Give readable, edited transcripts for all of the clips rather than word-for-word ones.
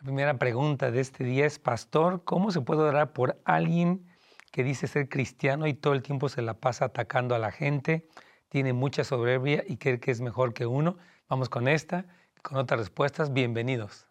La primera pregunta de este día es, Pastor, ¿cómo se puede orar por alguien que dice ser cristiano y todo el tiempo se la pasa atacando a la gente, tiene mucha soberbia y cree que es mejor que uno? Vamos con esta y con otras respuestas. Bienvenidos.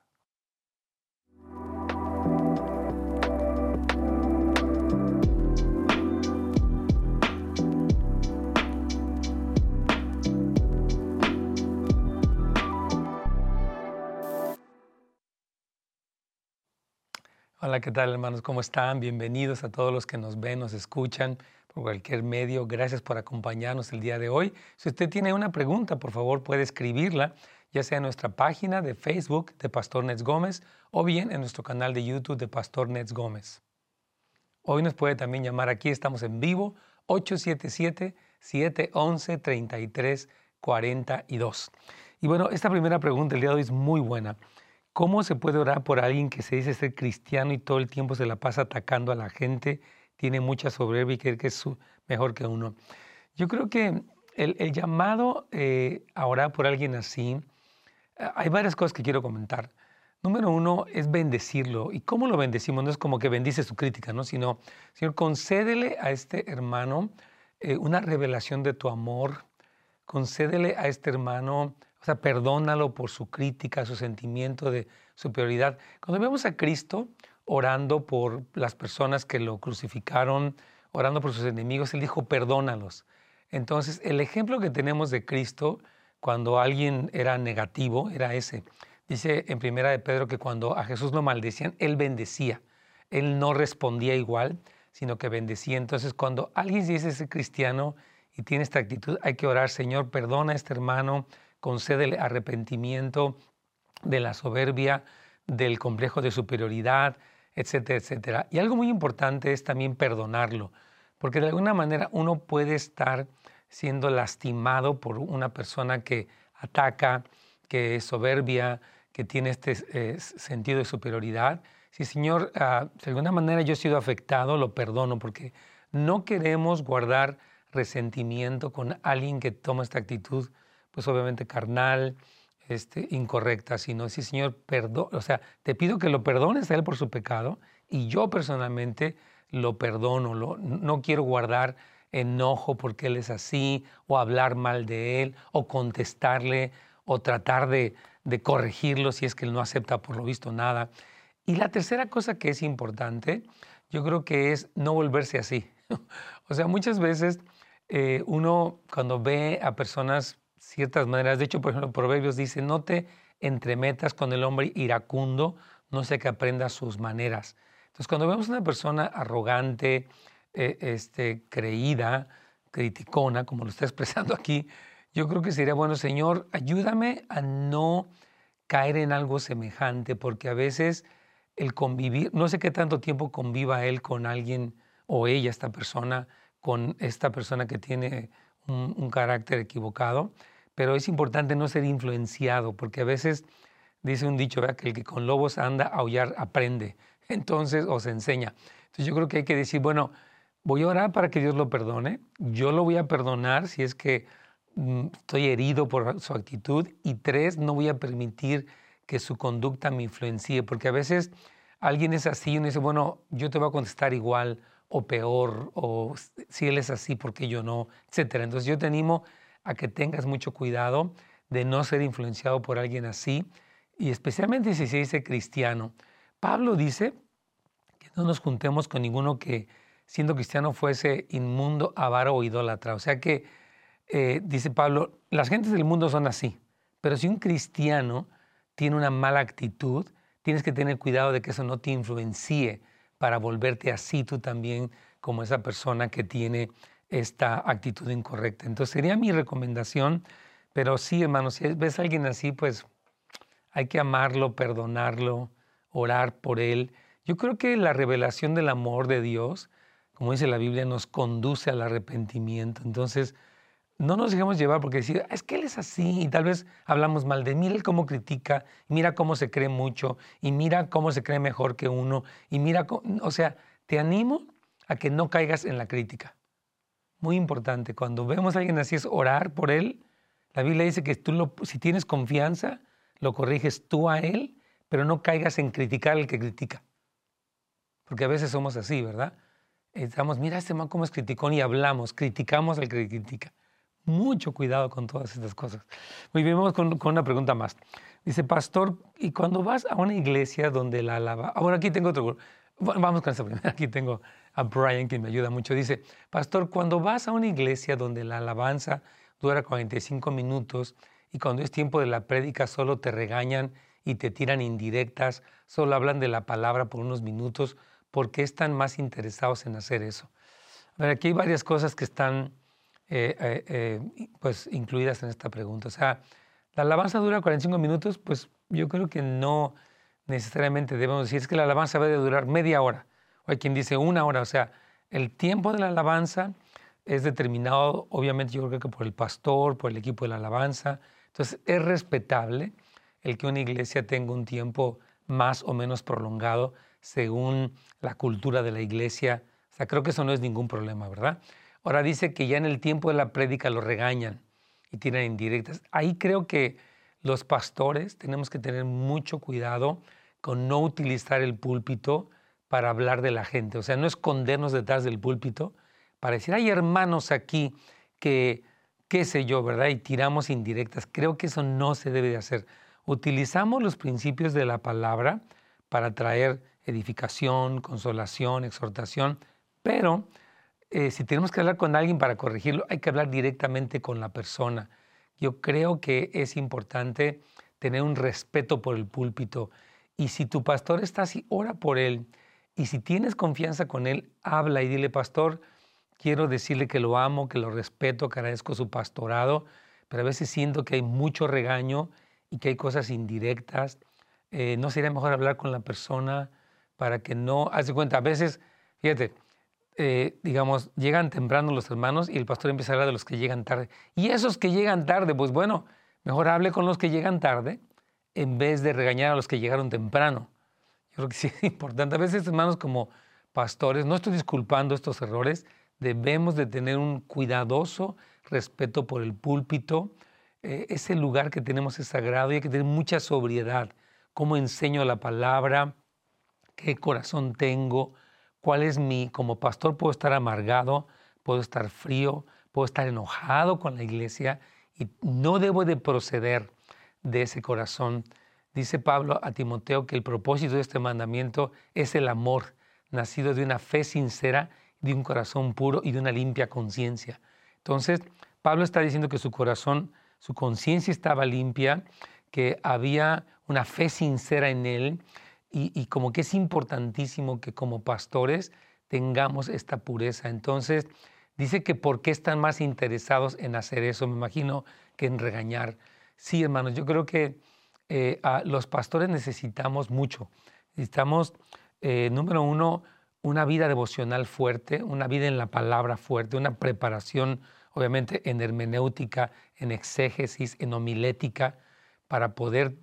Hola, ¿qué tal, hermanos? ¿Cómo están? Bienvenidos a todos los que nos ven, nos escuchan por cualquier medio. Gracias por acompañarnos el día de hoy. Si usted tiene una pregunta, por favor, puede escribirla, ya sea en nuestra página de Facebook de Pastor Nets Gómez o bien en nuestro canal de YouTube de Pastor Nets Gómez. Hoy nos puede también llamar aquí, estamos en vivo, 877-711-3342. Y bueno, esta primera pregunta el día de hoy es muy buena. ¿Cómo se puede orar por alguien que se dice ser cristiano y todo el tiempo se la pasa atacando a la gente, tiene mucha soberbia y cree que es mejor que uno? Yo creo que el llamado a orar por alguien así, hay varias cosas que quiero comentar. Número uno es bendecirlo. ¿Y cómo lo bendecimos? No es como que bendice su crítica, ¿no? Sino, Señor, concédele a este hermano una revelación de tu amor. Concédele a este hermano, o sea, perdónalo por su crítica, su sentimiento de superioridad. Cuando vemos a Cristo orando por las personas que lo crucificaron, orando por sus enemigos, Él dijo, perdónalos. Entonces, el ejemplo que tenemos de Cristo cuando alguien era negativo era ese. Dice en Primera de Pedro que cuando a Jesús lo maldecían, Él bendecía. Él no respondía igual, sino que bendecía. Entonces, cuando alguien dice ser cristiano y tiene esta actitud, hay que orar, Señor, perdona a este hermano, concédele arrepentimiento de la soberbia, del complejo de superioridad, etcétera, etcétera. Y algo muy importante es también perdonarlo, porque de alguna manera uno puede estar siendo lastimado por una persona que ataca, que es soberbia, que tiene este sentido de superioridad. Sí, Señor, de alguna manera yo he sido afectado, lo perdono, porque no queremos guardar resentimiento con alguien que toma esta actitud, pues obviamente carnal, incorrecta, sino sí, Señor, o sea, te pido que lo perdones a él por su pecado y yo personalmente lo perdono, no quiero guardar enojo porque él es así, o hablar mal de él, o contestarle, o tratar de corregirlo si es que él no acepta por lo visto nada. Y la tercera cosa que es importante, yo creo que es no volverse así. O sea, muchas veces uno cuando ve a personas ciertas maneras, de hecho, por ejemplo, Proverbios dice, no te entremetas con el hombre iracundo, no sea que aprenda sus maneras. Entonces, cuando vemos a una persona arrogante, creída, criticona, como lo está expresando aquí, yo creo que sería bueno, Señor, ayúdame a no caer en algo semejante, porque a veces el convivir, no sé qué tanto tiempo conviva él con alguien o ella, esta persona, con esta persona que tiene un carácter equivocado, pero es importante no ser influenciado, porque a veces dice un dicho, ¿verdad?, que el que con lobos anda a aullar aprende, entonces, o se enseña. Entonces yo creo que hay que decir, bueno, voy a orar para que Dios lo perdone, yo lo voy a perdonar si es que estoy herido por su actitud, y tres, no voy a permitir que su conducta me influencie, porque a veces alguien es así y uno dice, bueno, yo te voy a contestar igual o peor, o si él es así, ¿por qué yo no?, etcétera. Entonces yo te animo a que tengas mucho cuidado de no ser influenciado por alguien así, y especialmente si se dice cristiano. Pablo dice que no nos juntemos con ninguno que siendo cristiano fuese inmundo, avaro o idólatra. O sea que, dice Pablo, las gentes del mundo son así, pero si un cristiano tiene una mala actitud, tienes que tener cuidado de que eso no te influencie para volverte así tú también como esa persona que tiene esta actitud incorrecta. Entonces sería mi recomendación, pero sí, hermano, si ves a alguien así, pues hay que amarlo, perdonarlo, orar por él. Yo creo que la revelación del amor de Dios, como dice la Biblia, nos conduce al arrepentimiento. Entonces, no nos dejemos llevar porque decir, es que él es así, y tal vez hablamos mal de, mira él cómo critica, mira cómo se cree mucho, y mira cómo se cree mejor que uno, y mira, o sea, te animo a que no caigas en la crítica. Muy importante, cuando vemos a alguien así es orar por él. La Biblia dice que si tienes confianza, lo corriges tú a él, pero no caigas en criticar al que critica. Porque a veces somos así, ¿verdad? Estamos, mira este man cómo es criticón y hablamos, criticamos al que critica. Mucho cuidado con todas estas cosas. Muy bien, vamos con una pregunta más. Dice, pastor, ¿y cuando vas a una iglesia donde la alabanza... Bueno, aquí tengo otro... Vamos con esta primera. Aquí tengo a Brian, que me ayuda mucho. Dice, pastor, cuando vas a una iglesia donde la alabanza dura 45 minutos y cuando es tiempo de la prédica solo te regañan y te tiran indirectas, solo hablan de la palabra por unos minutos, ¿por qué están más interesados en hacer eso? A ver, aquí hay varias cosas que están pues incluidas en esta pregunta. O sea, la alabanza dura 45 minutos, pues yo creo que no necesariamente debemos decir, es que la alabanza debe durar media hora. O hay quien dice una hora. O sea, el tiempo de la alabanza es determinado, obviamente yo creo que por el pastor, por el equipo de la alabanza. Entonces, es respetable el que una iglesia tenga un tiempo más o menos prolongado según la cultura de la iglesia. O sea, creo que eso no es ningún problema, ¿verdad? Ahora dice que ya en el tiempo de la prédica lo regañan y tiran indirectas. Ahí creo que los pastores tenemos que tener mucho cuidado con no utilizar el púlpito para hablar de la gente. O sea, no escondernos detrás del púlpito para decir, hay hermanos aquí que, qué sé yo, ¿verdad? Y tiramos indirectas. Creo que eso no se debe de hacer. Utilizamos los principios de la palabra para traer edificación, consolación, exhortación, pero si tenemos que hablar con alguien para corregirlo, hay que hablar directamente con la persona. Yo creo que es importante tener un respeto por el púlpito. Y si tu pastor está así, ora por él. Y si tienes confianza con él, habla y dile, pastor, quiero decirle que lo amo, que lo respeto, que agradezco su pastorado, pero a veces siento que hay mucho regaño y que hay cosas indirectas. ¿No sería mejor hablar con la persona para que no... Haz de cuenta, a veces, fíjate, digamos, llegan temprano los hermanos y el pastor empieza a hablar de los que llegan tarde. Y esos que llegan tarde, pues bueno, mejor hable con los que llegan tarde en vez de regañar a los que llegaron temprano. Yo creo que sí es importante. A veces, hermanos, como pastores, no estoy disculpando estos errores, debemos de tener un cuidadoso respeto por el púlpito. Ese lugar que tenemos es sagrado y hay que tener mucha sobriedad. Cómo enseño la palabra, qué corazón tengo, cuál es como pastor puedo estar amargado, puedo estar frío, puedo estar enojado con la iglesia y no debo de proceder de ese corazón. Dice Pablo a Timoteo que el propósito de este mandamiento es el amor, nacido de una fe sincera, de un corazón puro y de una limpia conciencia. Entonces, Pablo está diciendo que su corazón, su conciencia estaba limpia, que había una fe sincera en él, y como que es importantísimo que como pastores tengamos esta pureza. Entonces, dice que ¿por qué están más interesados en hacer eso? Me imagino que en regañar. Sí, hermanos, yo creo que los pastores necesitamos mucho. Necesitamos, número uno, una vida devocional fuerte, una vida en la palabra fuerte, una preparación, obviamente, en hermenéutica, en exégesis, en homilética, para poder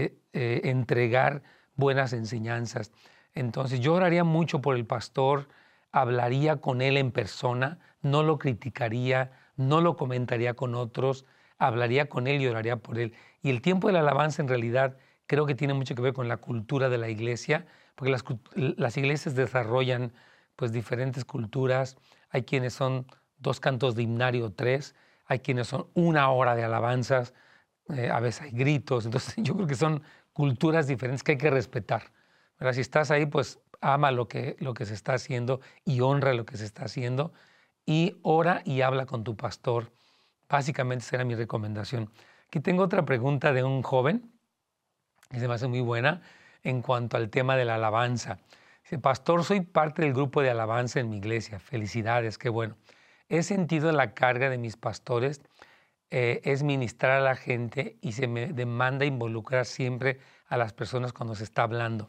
entregar buenas enseñanzas. Entonces yo oraría mucho por el pastor, hablaría con él en persona, no lo criticaría, no lo comentaría con otros, hablaría con él y oraría por él. Y el tiempo de la alabanza en realidad creo que tiene mucho que ver con la cultura de la iglesia, porque las iglesias desarrollan pues diferentes culturas. Hay quienes son 2 cantos de himnario, 3, hay quienes son 1 hora de alabanzas, a veces hay gritos. Entonces yo creo que son culturas diferentes que hay que respetar. ¿Verdad? Si estás ahí, pues ama lo que se está haciendo y honra lo que se está haciendo y ora y habla con tu pastor. Básicamente será mi recomendación. Aquí tengo otra pregunta de un joven que se me hace muy buena en cuanto al tema de la alabanza. Dice, pastor, soy parte del grupo de alabanza en mi iglesia. Felicidades, qué bueno. He sentido la carga de mis pastores es ministrar a la gente y se me demanda involucrar siempre a las personas cuando se está hablando.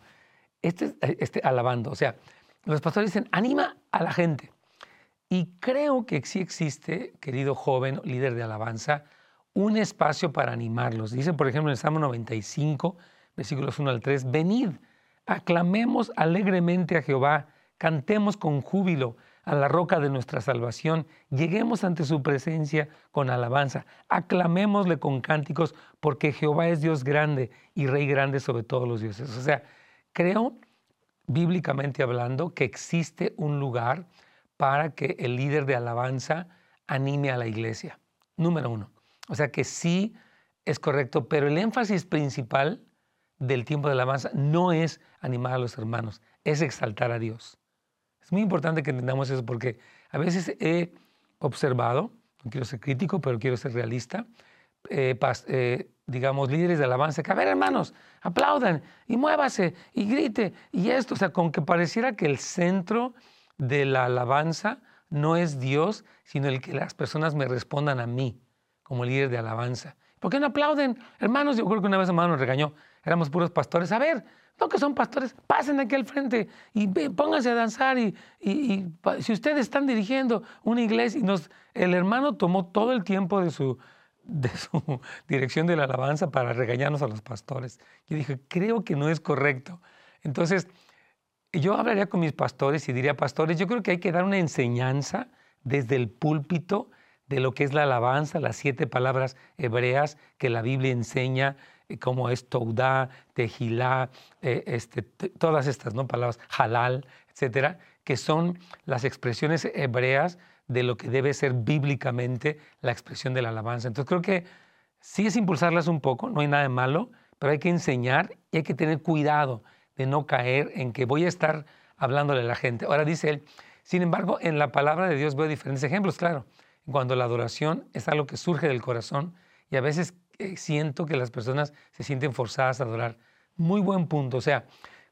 Alabando, o sea, los pastores dicen, anima a la gente. Y creo que sí existe, querido joven, líder de alabanza, un espacio para animarlos. Dice, por ejemplo, en el Salmo 95, versículos 1 al 3, venid, aclamemos alegremente a Jehová, cantemos con júbilo, a la roca de nuestra salvación. Lleguemos ante su presencia con alabanza. Aclamémosle con cánticos, porque Jehová es Dios grande y Rey grande sobre todos los dioses. O sea, creo, bíblicamente hablando, que existe un lugar para que el líder de alabanza anime a la iglesia. Número uno. O sea que sí es correcto, pero el énfasis principal del tiempo de alabanza no es animar a los hermanos, es exaltar a Dios. Es muy importante que entendamos eso porque a veces he observado, no quiero ser crítico, pero quiero ser realista, digamos, líderes de alabanza, que a ver, hermanos, aplaudan y muévase y grite y esto, o sea, con que pareciera que el centro de la alabanza no es Dios, sino el que las personas me respondan a mí como líder de alabanza. ¿Por qué no aplauden? Hermanos, yo creo que una vez hermano nos regañó, éramos puros pastores. A ver, no que son pastores, pasen aquí al frente y pónganse a danzar y si ustedes están dirigiendo una iglesia, el hermano tomó todo el tiempo de su dirección de la alabanza para regañarnos a los pastores. Yo dije, creo que no es correcto. Entonces, yo hablaría con mis pastores y diría, pastores, yo creo que hay que dar una enseñanza desde el púlpito de lo que es la alabanza, las 7 palabras hebreas que la Biblia enseña, como es Toudá, Tejilá, todas estas, ¿no?, palabras, halal, etcétera, que son las expresiones hebreas de lo que debe ser bíblicamente la expresión de la alabanza. Entonces creo que sí es impulsarlas un poco, no hay nada de malo, pero hay que enseñar y hay que tener cuidado de no caer en que voy a estar hablándole a la gente. Ahora dice él, sin embargo, en la palabra de Dios veo diferentes ejemplos, claro, cuando la adoración es algo que surge del corazón y a veces siento que las personas se sienten forzadas a adorar. Muy buen punto. O sea,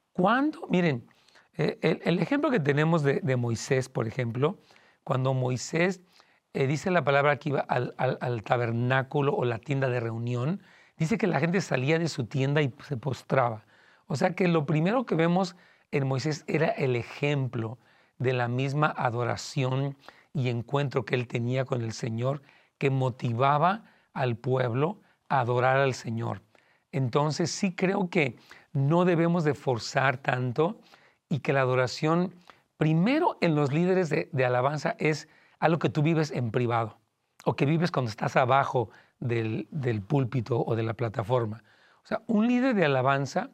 miren, el ejemplo que tenemos de Moisés, por ejemplo, cuando Moisés dice la palabra que iba al tabernáculo o la tienda de reunión, dice que la gente salía de su tienda y se postraba. O sea que lo primero que vemos en Moisés era el ejemplo de la misma adoración y encuentro que él tenía con el Señor, que motivaba al pueblo a adorar al Señor. Entonces sí creo que no debemos de forzar tanto y que la adoración, primero en los líderes de alabanza, es algo que tú vives en privado o que vives cuando estás abajo del púlpito o de la plataforma. O sea, un líder de alabanza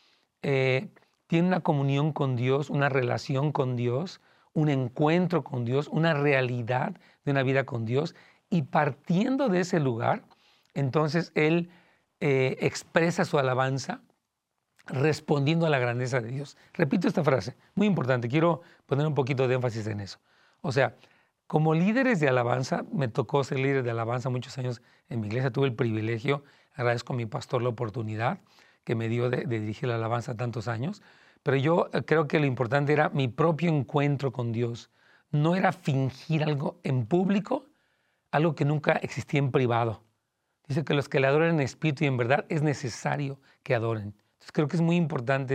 tiene una comunión con Dios, una relación con Dios, un encuentro con Dios, una realidad de una vida con Dios, y partiendo de ese lugar, entonces él expresa su alabanza respondiendo a la grandeza de Dios. Repito esta frase, muy importante, quiero poner un poquito de énfasis en eso. O sea, como líderes de alabanza, me tocó ser líder de alabanza muchos años en mi iglesia, tuve el privilegio, agradezco a mi pastor la oportunidad que me dio de dirigir la alabanza tantos años, pero yo creo que lo importante era mi propio encuentro con Dios. No era fingir algo en público, algo que nunca existía en privado. Dice que los que le adoran en espíritu y en verdad es necesario que adoren. Entonces creo que es muy importante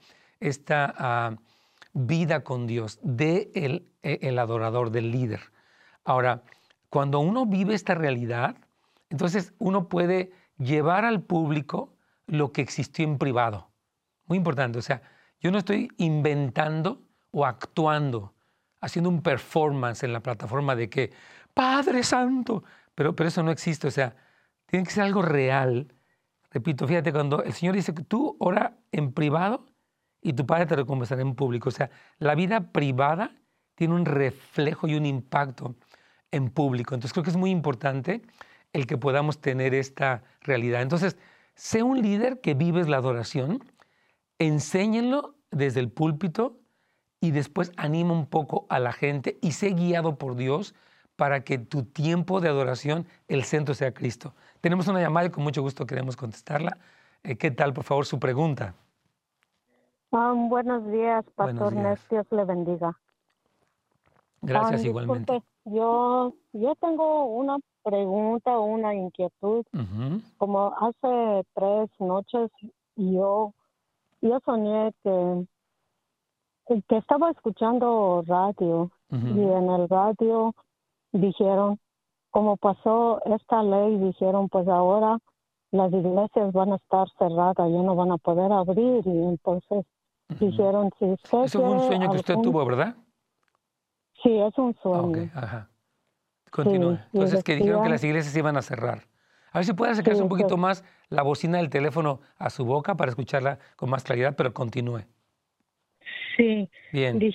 esta vida con Dios de el adorador, del líder. Ahora, cuando uno vive esta realidad, entonces uno puede llevar al público lo que existió en privado. Muy importante, o sea, yo no estoy inventando o actuando, haciendo un performance en la plataforma de que Padre Santo, pero eso no existe, o sea, tiene que ser algo real. Repito, fíjate, cuando el Señor dice que tú ora en privado y tu Padre te recompensará en público, o sea, la vida privada tiene un reflejo y un impacto en público. Entonces creo que es muy importante el que podamos tener esta realidad. Entonces, sé un líder que vives la adoración, enséñenlo desde el púlpito y después anima un poco a la gente y sé guiado por Dios para que tu tiempo de adoración, el centro sea Cristo. Tenemos una llamada y con mucho gusto queremos contestarla. ¿Qué tal, por favor, su pregunta? Buenos días, Buenos Pastor días. Nes, Dios le bendiga. Gracias igualmente. Disculpe, yo tengo una pregunta o una inquietud. Uh-huh. Como hace 3 noches yo soñé que estaba escuchando radio y Uh-huh. en el radio dijeron, como pasó esta ley, dijeron, pues ahora las iglesias van a estar cerradas, ya no van a poder abrir, y entonces Uh-huh. dijeron, si usted Eso fue un quiere sueño que usted algún... tuvo, ¿verdad? Sí, es un Ah, ok, sueño. ajá. Sí, Continúe. y Entonces, que dijeron que decía, las iglesias se iban a cerrar. A ver si puede sí, acercarse un poquito más la bocina del teléfono a su boca para escucharla con más claridad, pero continúe. sí, Bien.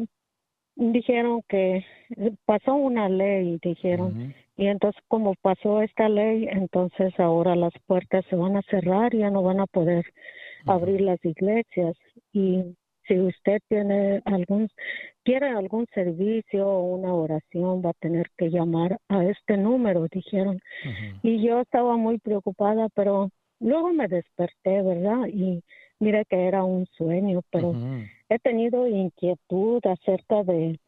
dijeron que pasó una ley, dijeron, Ujú, y entonces como pasó esta ley, entonces ahora las puertas se van a cerrar y ya no van a poder ujú, abrir las iglesias. Y si usted quiere algún servicio o una oración, va a tener que llamar a este número, dijeron. ujú, Y yo estaba muy preocupada, pero luego me desperté, ¿verdad? Y mira que era un sueño, pero ujú. he tenido inquietud acerca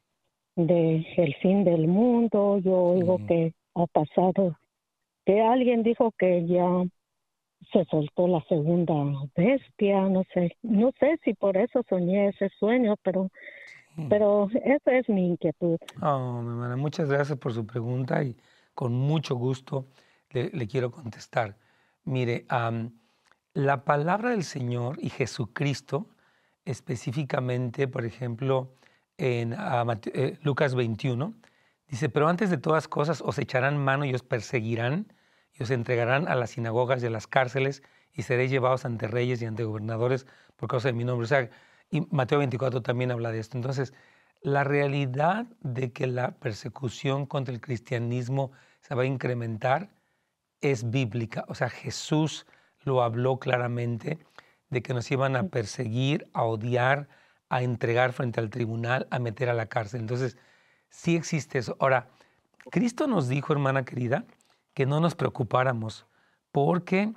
de el fin del mundo. Yo oigo Sí. que ha pasado, que alguien dijo que ya se soltó la segunda bestia, no sé si por eso soñé ese sueño, Sí. pero esa es mi inquietud. Oh, mi hermana, muchas gracias por su pregunta y con mucho gusto le quiero contestar. Mire, la palabra del Señor y Jesucristo, específicamente, por ejemplo, en Lucas 21, dice, pero antes de todas cosas os echarán mano y os perseguirán y os entregarán a las sinagogas y a las cárceles y seréis llevados ante reyes y ante gobernadores por causa de mi nombre. O sea, y Mateo 24 también habla de esto. Entonces, la realidad de que la persecución contra el cristianismo se va a incrementar es bíblica. O sea, Jesús lo habló claramente de que nos iban a perseguir, a odiar, a entregar frente al tribunal, a meter a la cárcel. Entonces, sí existe eso. Ahora, Cristo nos dijo, hermana querida, que no nos preocupáramos porque,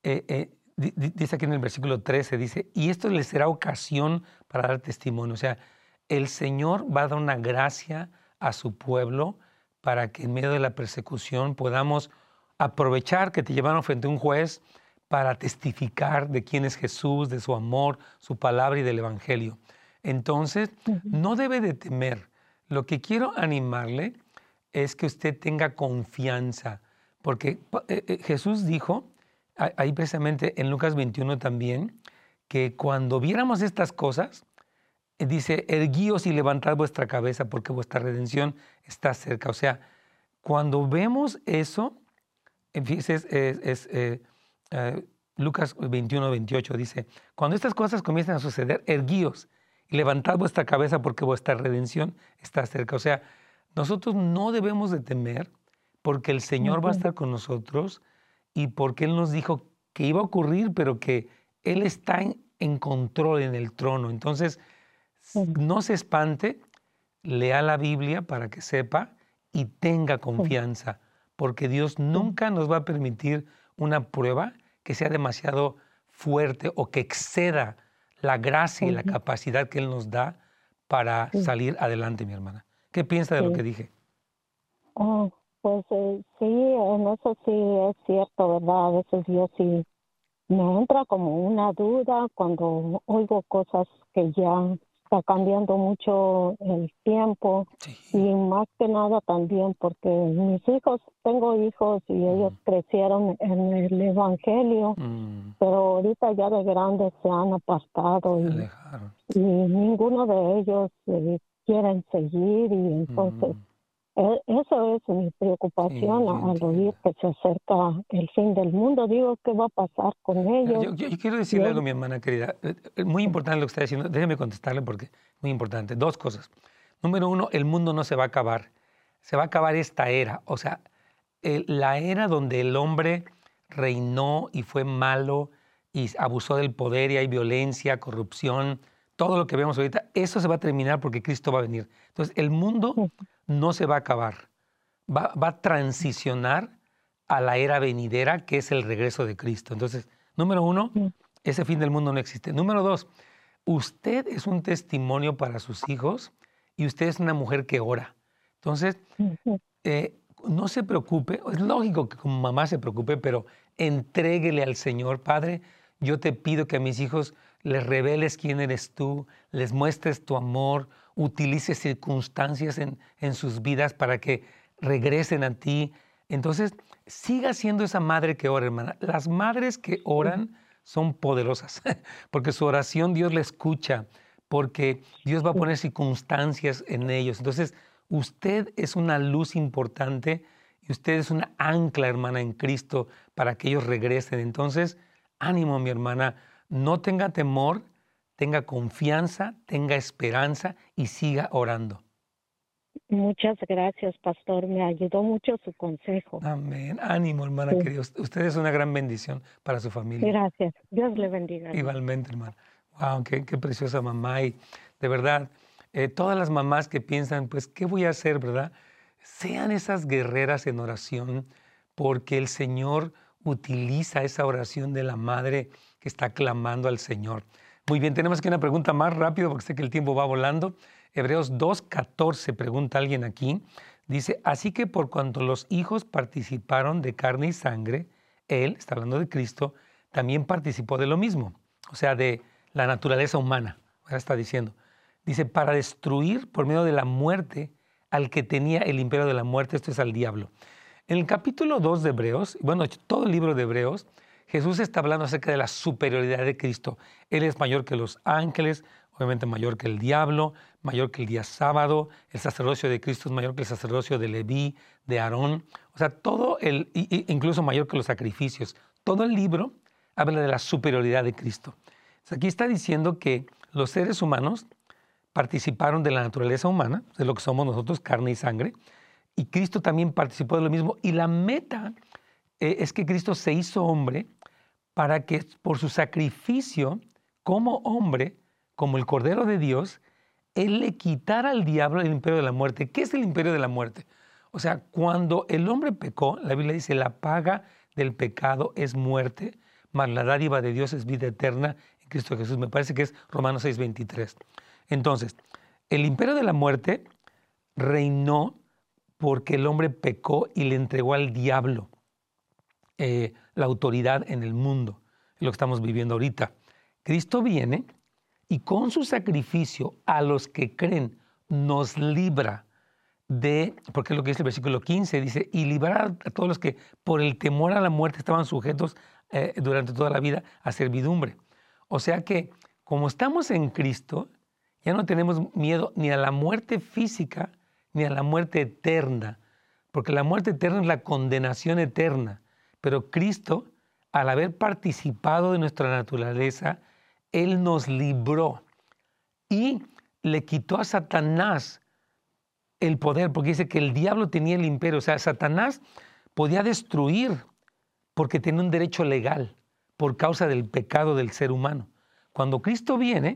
dice aquí en el versículo 13, dice, y esto les será ocasión para dar testimonio. O sea, el Señor va a dar una gracia a su pueblo para que en medio de la persecución podamos aprovechar que te llevaron frente a un juez para testificar de quién es Jesús, de su amor, su palabra y del Evangelio. Entonces, Ujú, no debe de temer. Lo que quiero animarle es que usted tenga confianza, porque Jesús dijo, ahí precisamente en Lucas 21 también, que cuando viéramos estas cosas, dice, erguíos y levantad vuestra cabeza porque vuestra redención está cerca. O sea, cuando vemos eso, fíjese, Lucas 21, 28 dice, cuando estas cosas comiencen a suceder, erguíos y levantad vuestra cabeza porque vuestra redención está cerca. O sea, nosotros no debemos de temer porque el Señor va a ujú, estar con nosotros y porque Él nos dijo que iba a ocurrir, pero que Él está en control en el trono. Entonces, ujú, no se espante, lea la Biblia para que sepa y tenga ujú, confianza, porque Dios ujú, nunca nos va a permitir una prueba que sea demasiado fuerte o que exceda la gracia y la ujú, capacidad que Él nos da para sí, salir adelante, mi hermana. ¿Qué piensa de lo que sí. dije? Oh, pues sí, en eso sí es cierto, ¿verdad? A veces yo sí me entra como una duda cuando oigo cosas que ya está cambiando mucho el tiempo y Sí. más que nada también porque tengo hijos y ellos Mm, crecieron en el Evangelio, mm, pero ahorita ya de grandes se han apartado se y alejaron. ninguno de ellos quieren seguir y entonces Mm, eso es mi sí, preocupación yo al oír entiendo. que se acerca el fin del mundo. Digo, ¿qué va a pasar con Mira, ellos? yo quiero Y decirle algo, mi hermana querida. Muy importante lo que está diciendo. Déjeme contestarle porque es muy importante. Dos cosas. Número uno, el mundo no se va a acabar. Se va a acabar esta era. O sea, la era donde el hombre reinó y fue malo y abusó del poder y hay violencia, corrupción, todo lo que vemos ahorita, eso se va a terminar porque Cristo va a venir. Entonces, el mundo no se va a acabar. Va a transicionar a la era venidera, que es el regreso de Cristo. Entonces, número uno, ese fin del mundo no existe. Número dos, usted es un testimonio para sus hijos y usted es una mujer que ora. Entonces, no se preocupe, es lógico que como mamá se preocupe, pero entréguele al Señor, Padre, yo te pido que a mis hijos les reveles quién eres tú, les muestres tu amor, utilices circunstancias en sus vidas para que regresen a ti. Entonces, siga siendo esa madre que ora, hermana. Las madres que oran son poderosas, porque su oración Dios la escucha, porque Dios va a poner circunstancias en ellos. Entonces, Usted es una luz importante y usted es una ancla, hermana, en Cristo para que ellos regresen. Entonces, ánimo, mi hermana, no tenga temor, tenga confianza, tenga esperanza y siga orando. Muchas gracias, pastor. Me ayudó mucho su consejo. Amén. Ánimo, hermana Sí, querida. Usted es una gran bendición para su familia. gracias. Dios le bendiga, hermano. Igualmente, hermano. Wow, qué preciosa mamá. Y de verdad, todas las mamás que piensan, pues, ¿qué voy a hacer, verdad? Sean esas guerreras en oración, porque el Señor utiliza esa oración de la madre que está clamando al Señor. Muy bien, tenemos aquí una pregunta más rápido, porque sé que el tiempo va volando. Hebreos 2:14 pregunta alguien aquí. Dice, así que por cuanto los hijos participaron de carne y sangre, Él, está hablando de Cristo, también participó de lo mismo, o sea, de la naturaleza humana. Ahora está diciendo, dice, para destruir por medio de la muerte al que tenía el imperio de la muerte, esto es al diablo. En el capítulo 2 de Hebreos, bueno, todo el libro de Hebreos, Jesús está hablando acerca de la superioridad de Cristo. Él es mayor que los ángeles, obviamente mayor que el diablo, mayor que el día sábado. El sacerdocio de Cristo es mayor que el sacerdocio de Leví, de Aarón. O sea, incluso mayor que los sacrificios. Todo el libro habla de la superioridad de Cristo. Entonces, aquí está diciendo que los seres humanos participaron de la naturaleza humana, de lo que somos nosotros, carne y sangre, y Cristo también participó de lo mismo. Y la meta es que Cristo se hizo hombre para que por su sacrificio como hombre, como el Cordero de Dios, Él le quitara al diablo el imperio de la muerte. ¿Qué es el imperio de la muerte? O sea, cuando el hombre pecó, la Biblia dice, la paga del pecado es muerte, mas la dádiva de Dios es vida eterna en Cristo Jesús. Me parece que es Romanos 6:23. Entonces, el imperio de la muerte reinó porque el hombre pecó y le entregó al diablo la autoridad en el mundo, es lo que estamos viviendo ahorita. Cristo viene y con su sacrificio a los que creen nos libra porque es lo que dice el versículo 15, dice, y librar a todos los que por el temor a la muerte estaban sujetos durante toda la vida a servidumbre. O sea que como estamos en Cristo, ya no tenemos miedo ni a la muerte física ni a la muerte eterna, porque la muerte eterna es la condenación eterna. Pero Cristo, al haber participado de nuestra naturaleza, Él nos libró y le quitó a Satanás el poder, porque dice que el diablo tenía el imperio. O sea, Satanás podía destruir porque tenía un derecho legal por causa del pecado del ser humano. Cuando Cristo viene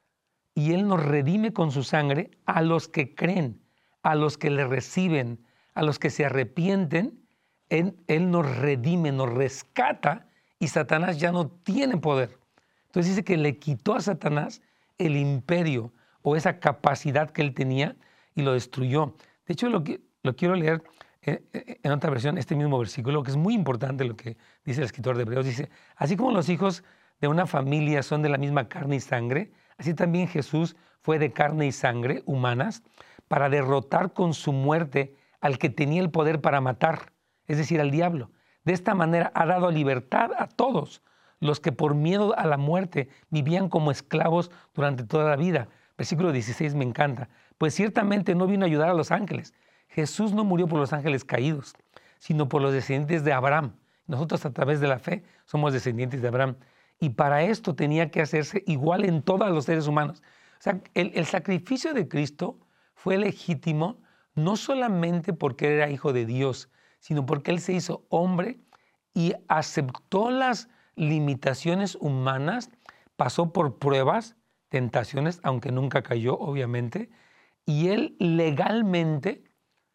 y Él nos redime con su sangre, a los que creen, a los que le reciben, a los que se arrepienten, Él nos redime, nos rescata y Satanás ya no tiene poder. Entonces dice que le quitó a Satanás el imperio o esa capacidad que él tenía y lo destruyó. De hecho, lo quiero leer en otra versión, este mismo versículo, que es muy importante lo que dice el escritor de Hebreos. Dice, así como los hijos de una familia son de la misma carne y sangre, así también Jesús fue de carne y sangre humanas para derrotar con su muerte al que tenía el poder para matar, es decir, al diablo. De esta manera ha dado libertad a todos los que por miedo a la muerte vivían como esclavos durante toda la vida. Versículo 16 me encanta. Pues ciertamente no vino a ayudar a los ángeles. Jesús no murió por los ángeles caídos, sino por los descendientes de Abraham. Nosotros a través de la fe somos descendientes de Abraham. Y para esto tenía que hacerse igual en todos los seres humanos. O sea, el sacrificio de Cristo fue legítimo no solamente porque era hijo de Dios, sino porque Él se hizo hombre y aceptó las limitaciones humanas, pasó por pruebas, tentaciones, aunque nunca cayó, obviamente, y Él legalmente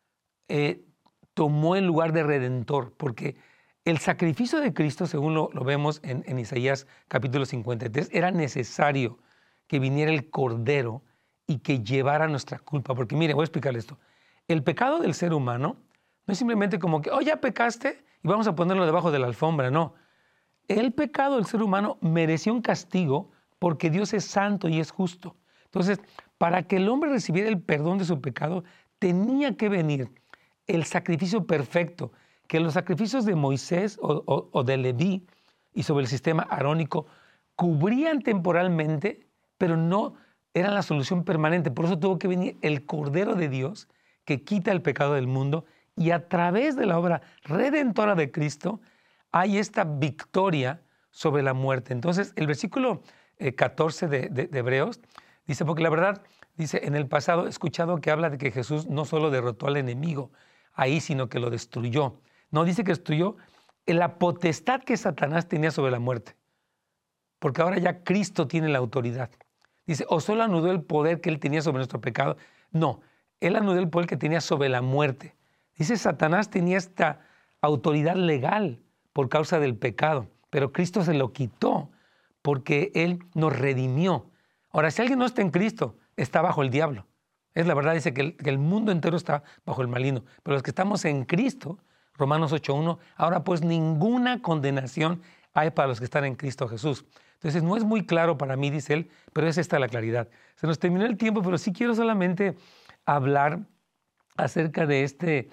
tomó el lugar de redentor, porque el sacrificio de Cristo, según lo vemos en Isaías capítulo 53, era necesario que viniera el Cordero y que llevara nuestra culpa. Porque mire, voy a explicarle esto. El pecado del ser humano no es simplemente como que, oh, ya pecaste y vamos a ponerlo debajo de la alfombra. No. El pecado del ser humano mereció un castigo porque Dios es santo y es justo. Entonces, para que el hombre recibiera el perdón de su pecado, tenía que venir el sacrificio perfecto, que los sacrificios de Moisés o de Leví y sobre el sistema arónico cubrían temporalmente, pero no eran la solución permanente. Por eso tuvo que venir el Cordero de Dios, que quita el pecado del mundo y a través de la obra redentora de Cristo hay esta victoria sobre la muerte. Entonces, el versículo 14 de Hebreos dice, porque la verdad, dice, en el pasado he escuchado que habla de que Jesús no solo derrotó al enemigo ahí, sino que lo destruyó. No, dice que destruyó la potestad que Satanás tenía sobre la muerte, porque ahora ya Cristo tiene la autoridad. Dice, o solo anudó el poder que él tenía sobre nuestro pecado. No, él anudó el poder que tenía sobre la muerte. Dice, Satanás tenía esta autoridad legal por causa del pecado, pero Cristo se lo quitó porque él nos redimió. Ahora, si alguien no está en Cristo, está bajo el diablo. Es la verdad, dice que el mundo entero está bajo el maligno, pero los que estamos en Cristo, Romanos 8:1, ahora pues ninguna condenación hay para los que están en Cristo Jesús. Entonces no es muy claro para mí, dice él, pero es esta la claridad. Se nos terminó el tiempo, pero sí quiero solamente hablar acerca de este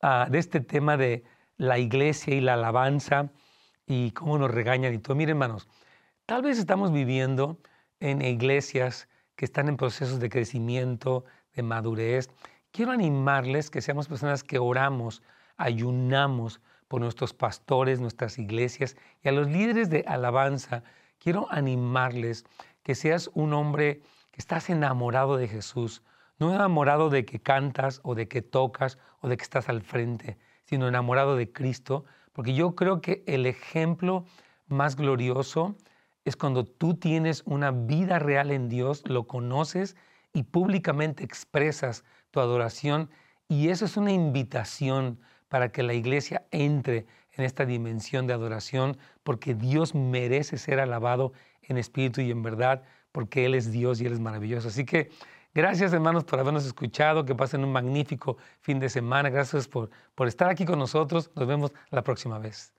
tema de la iglesia y la alabanza y cómo nos regañan y todo. Miren, hermanos, tal vez estamos viviendo en iglesias que están en procesos de crecimiento, de madurez. Quiero animarles que seamos personas que oramos, ayunamos por nuestros pastores, nuestras iglesias y a los líderes de alabanza. Quiero animarles que seas un hombre que estás enamorado de Jesús, no enamorado de que cantas o de que tocas o de que estás al frente, sino enamorado de Cristo, porque yo creo que el ejemplo más glorioso es cuando tú tienes una vida real en Dios, lo conoces y públicamente expresas tu adoración, y eso es una invitación para que la iglesia entre en esta dimensión de adoración, porque Dios merece ser alabado en espíritu y en verdad, porque Él es Dios y Él es maravilloso. Así que gracias, hermanos, por habernos escuchado, que pasen un magnífico fin de semana. Gracias por estar aquí con nosotros. Nos vemos la próxima vez.